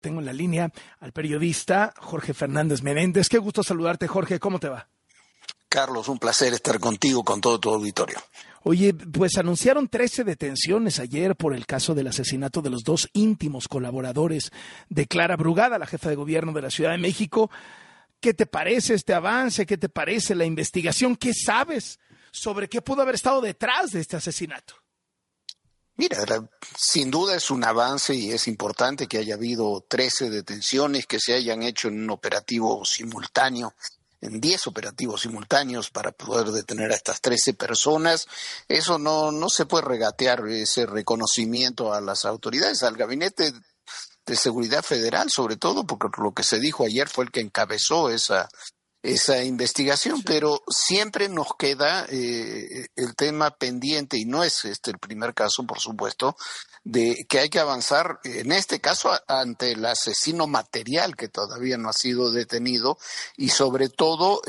Tengo en la línea al periodista Jorge Fernández Menéndez. Qué gusto saludarte, Jorge. ¿Cómo te va? Carlos, un placer estar contigo, con todo tu auditorio. Oye, pues anunciaron 13 detenciones ayer por el caso del asesinato de los dos íntimos colaboradores de Clara Brugada, la jefa de gobierno de la Ciudad de México. ¿Qué te parece este avance? ¿Qué te parece la investigación? ¿Qué sabes sobre qué pudo haber estado detrás de este asesinato? Mira, sin duda es un avance y es importante que haya habido 13 detenciones que se hayan hecho en un operativo simultáneo, en 10 operativos simultáneos para poder detener a estas 13 personas. Eso no se puede regatear, ese reconocimiento a las autoridades, al Gabinete de Seguridad Federal, sobre todo, porque lo que se dijo ayer fue el que encabezó esa investigación, sí. Pero siempre nos queda el tema pendiente, y no es este el primer caso, por supuesto, de que hay que avanzar, en este caso, ante el asesino material que todavía no ha sido detenido, y sobre todo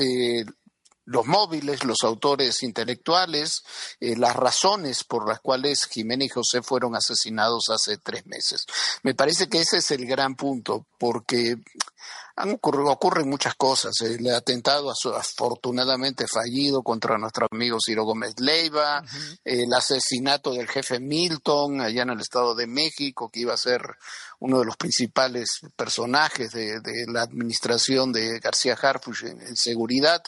los móviles, los autores intelectuales, las razones por las cuales Jimena y José fueron asesinados hace 3 meses. Me parece que ese es el gran punto, porque ocurren muchas cosas. El atentado afortunadamente fallido contra nuestro amigo Ciro Gómez Leiva, el asesinato del jefe Milton allá en el Estado de México, que iba a ser uno de los principales personajes de la administración de García Harfuch en seguridad,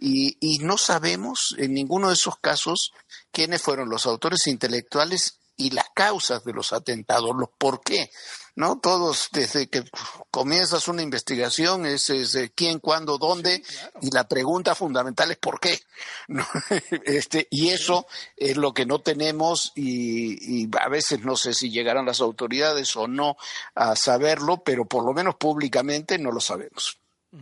y no sabemos en ninguno de esos casos quiénes fueron los autores intelectuales y las causas de los atentados, los por qué, ¿no? Todos, desde que comienzas una investigación, es quién, cuándo, dónde, sí, claro. Y la pregunta fundamental es por qué, ¿no? Y eso es lo que no tenemos, y a veces no sé si llegarán las autoridades o no a saberlo, pero por lo menos públicamente no lo sabemos.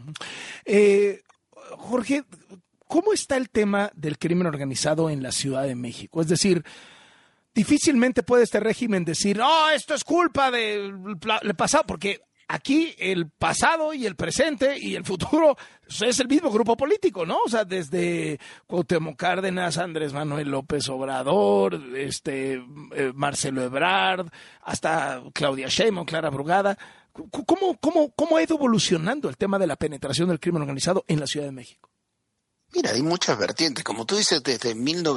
Jorge, ¿cómo está el tema del crimen organizado en la Ciudad de México? Es decir, difícilmente puede este régimen decir, no, esto es culpa del pasado, porque aquí el pasado y el presente y el futuro es el mismo grupo político, ¿no? O sea, desde Cuauhtémoc Cárdenas, Andrés Manuel López Obrador, Marcelo Ebrard, hasta Claudia Sheinbaum, Clara Brugada. ¿Cómo ha ido evolucionando el tema de la penetración del crimen organizado en la Ciudad de México? Mira, hay muchas vertientes. Como tú dices, desde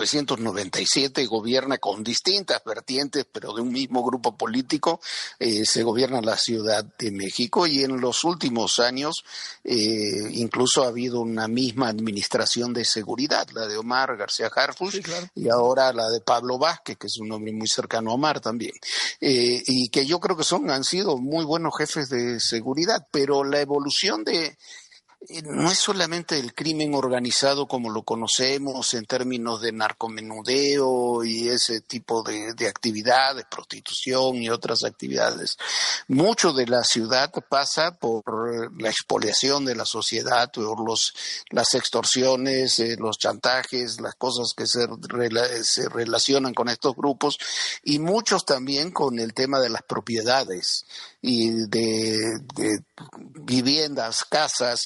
1997 gobierna con distintas vertientes, pero de un mismo grupo político, se gobierna la Ciudad de México, y en los últimos años incluso ha habido una misma administración de seguridad, la de Omar García Harfuch, sí, claro. Y ahora la de Pablo Vázquez, que es un hombre muy cercano a Omar también, y que yo creo que han sido muy buenos jefes de seguridad, pero la evolución no es solamente el crimen organizado como lo conocemos en términos de narcomenudeo y ese tipo de actividades, prostitución y otras actividades. Mucho de la ciudad pasa por la expoliación de la sociedad, por las extorsiones, los chantajes, las cosas que se relacionan con estos grupos, y muchos también con el tema de las propiedades y de viviendas, casas.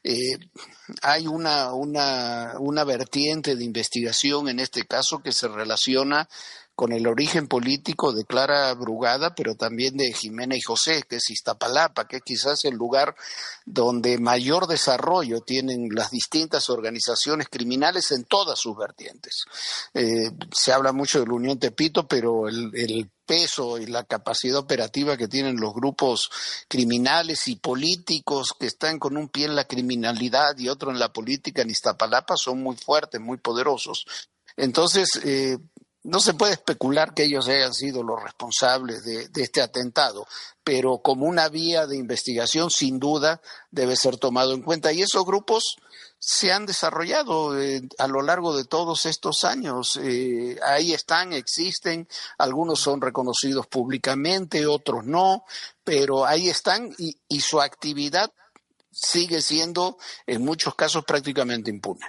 Hay una vertiente de investigación en este caso que se relaciona con el origen político de Clara Brugada, pero también de Jimena y José, que es Iztapalapa, que es quizás el lugar donde mayor desarrollo tienen las distintas organizaciones criminales en todas sus vertientes. Se habla mucho de la Unión Tepito, pero el peso y la capacidad operativa que tienen los grupos criminales y políticos que están con un pie en la criminalidad y otro en la política en Iztapalapa son muy fuertes, muy poderosos. Entonces, no se puede especular que ellos hayan sido los responsables de este atentado, pero como una vía de investigación sin duda debe ser tomado en cuenta, y esos grupos se han desarrollado a lo largo de todos estos años. Ahí están, existen, algunos son reconocidos públicamente, otros no, pero ahí están, y su actividad sigue siendo en muchos casos prácticamente impune.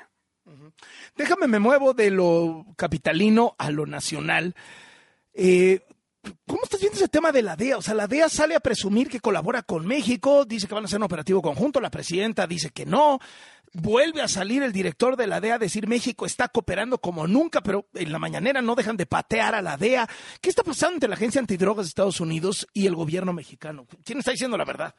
Déjame, me muevo de lo capitalino a lo nacional. ¿cómo estás viendo ese tema de la DEA? O sea, la DEA sale a presumir que colabora con México, dice que van a hacer un operativo conjunto, la presidenta dice que no, vuelve a salir el director de la DEA a decir México está cooperando como nunca, pero en la mañanera no dejan de patear a la DEA. ¿Qué está pasando entre la Agencia Antidrogas de Estados Unidos y el gobierno mexicano? ¿Quién está diciendo la verdad?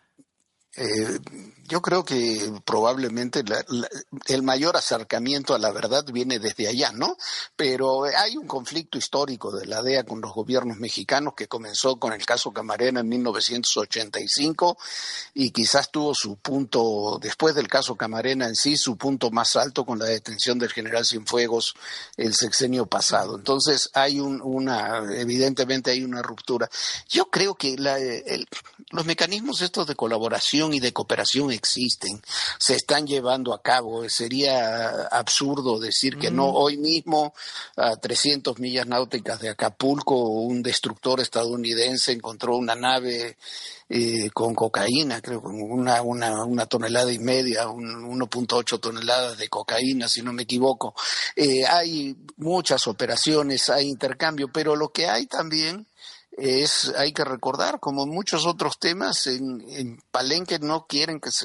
Yo creo que probablemente el mayor acercamiento a la verdad viene desde allá, ¿no? Pero hay un conflicto histórico de la DEA con los gobiernos mexicanos que comenzó con el caso Camarena en 1985 y quizás tuvo su punto, después del caso Camarena en sí, su punto más alto con la detención del general Cienfuegos el sexenio pasado. Entonces evidentemente hay una ruptura. Yo creo que los mecanismos estos de colaboración y de cooperación existen, se están llevando a cabo. Sería absurdo decir que no. Hoy mismo, a 300 millas náuticas de Acapulco, un destructor estadounidense encontró una nave con cocaína, creo, con una tonelada y media, 1.8 toneladas de cocaína, si no me equivoco. Hay muchas operaciones, hay intercambio, pero lo que hay también hay que recordar, como en muchos otros temas, en Palenque no quieren que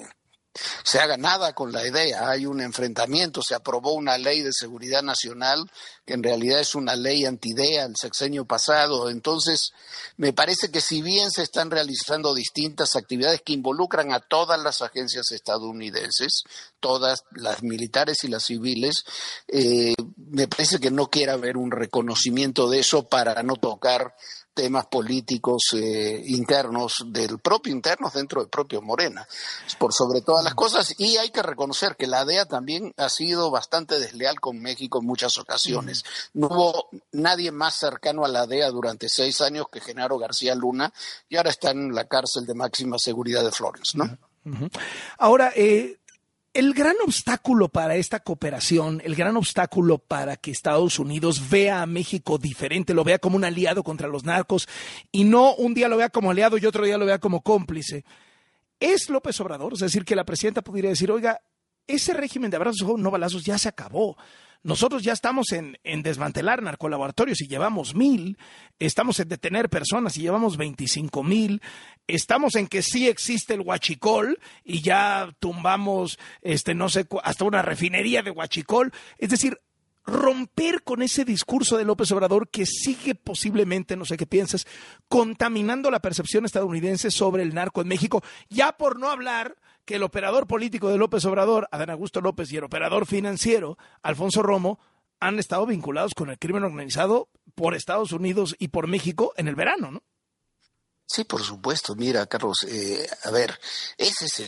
se haga nada con la idea. Hay un enfrentamiento, se aprobó una ley de seguridad nacional que en realidad es una ley anti-DEA el sexenio pasado. Entonces, me parece que si bien se están realizando distintas actividades que involucran a todas las agencias estadounidenses, todas las militares y las civiles, me parece que no quiere haber un reconocimiento de eso para no tocar temas políticos internos dentro del propio Morena, por sobre todas las cosas. Y hay que reconocer que la DEA también ha sido bastante desleal con México en muchas ocasiones. No hubo nadie más cercano a la DEA durante 6 años que Genaro García Luna, y ahora está en la cárcel de máxima seguridad de Florence, ¿no? Ahora, el gran obstáculo para esta cooperación, el gran obstáculo para que Estados Unidos vea a México diferente, lo vea como un aliado contra los narcos y no un día lo vea como aliado y otro día lo vea como cómplice, es López Obrador. Es decir, que la presidenta pudiera decir, oiga, ese régimen de abrazos no balazos ya se acabó. Nosotros ya estamos en desmantelar narcolaboratorios y llevamos 1,000, estamos en detener personas y llevamos 25,000, estamos en que sí existe el huachicol y ya tumbamos no sé, hasta una refinería de huachicol. Es decir, romper con ese discurso de López Obrador que sigue posiblemente, no sé qué piensas, contaminando la percepción estadounidense sobre el narco en México, ya por no hablar que el operador político de López Obrador, Adán Augusto López, y el operador financiero, Alfonso Romo, han estado vinculados con el crimen organizado por Estados Unidos y por México en el verano, ¿no? Sí, por supuesto. Mira, Carlos, a ver, ese es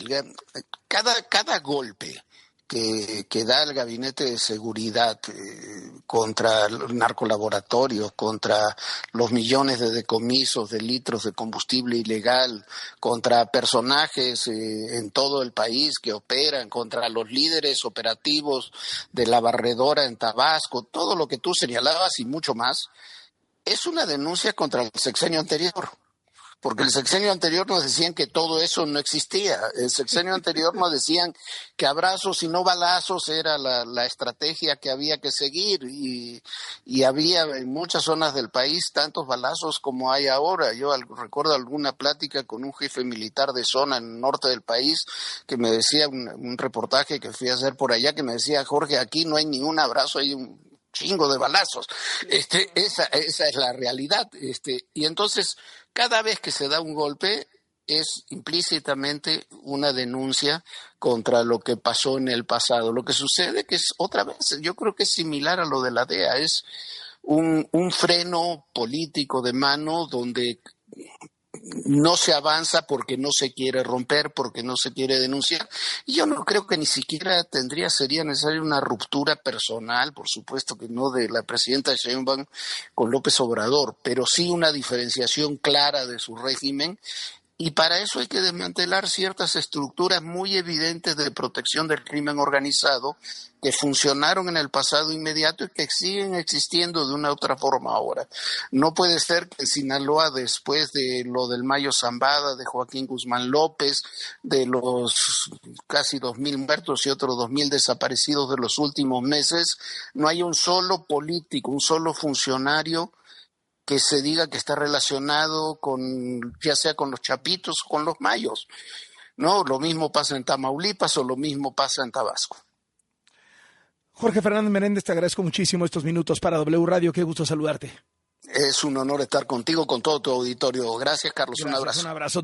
cada golpe que da el Gabinete de Seguridad contra los narcolaboratorios, contra los millones de decomisos de litros de combustible ilegal, contra personajes en todo el país que operan, contra los líderes operativos de la barredora en Tabasco, todo lo que tú señalabas y mucho más, es una denuncia contra el sexenio anterior. Porque el sexenio anterior nos decían que todo eso no existía. El sexenio anterior nos decían que abrazos y no balazos era la estrategia que había que seguir y había en muchas zonas del país tantos balazos como hay ahora. Yo recuerdo alguna plática con un jefe militar de zona en el norte del país que me decía, un reportaje que fui a hacer por allá, que me decía, Jorge, aquí no hay ningún abrazo, hay un chingo de balazos. Esa es la realidad. Y entonces, cada vez que se da un golpe, es implícitamente una denuncia contra lo que pasó en el pasado. Lo que sucede que es, otra vez, yo creo que es similar a lo de la DEA, es un freno político de mano donde no se avanza porque no se quiere romper, porque no se quiere denunciar. Y yo no creo que ni siquiera sería necesaria una ruptura personal, por supuesto que no, de la presidenta Sheinbaum con López Obrador, pero sí una diferenciación clara de su régimen. Y para eso hay que desmantelar ciertas estructuras muy evidentes de protección del crimen organizado que funcionaron en el pasado inmediato y que siguen existiendo de una u otra forma ahora. No puede ser que Sinaloa, después de lo del Mayo Zambada, de Joaquín Guzmán López, de los casi 2,000 muertos y otros 2,000 desaparecidos de los últimos meses, no haya un solo político, un solo funcionario que se diga que está relacionado con, ya sea con los chapitos o con los mayos, ¿no? Lo mismo pasa en Tamaulipas o lo mismo pasa en Tabasco. Jorge Fernández Meréndez, te agradezco muchísimo estos minutos para W Radio. Qué gusto saludarte. Es un honor estar contigo, con todo tu auditorio. Gracias, Carlos. Gracias, un abrazo. Un abrazo.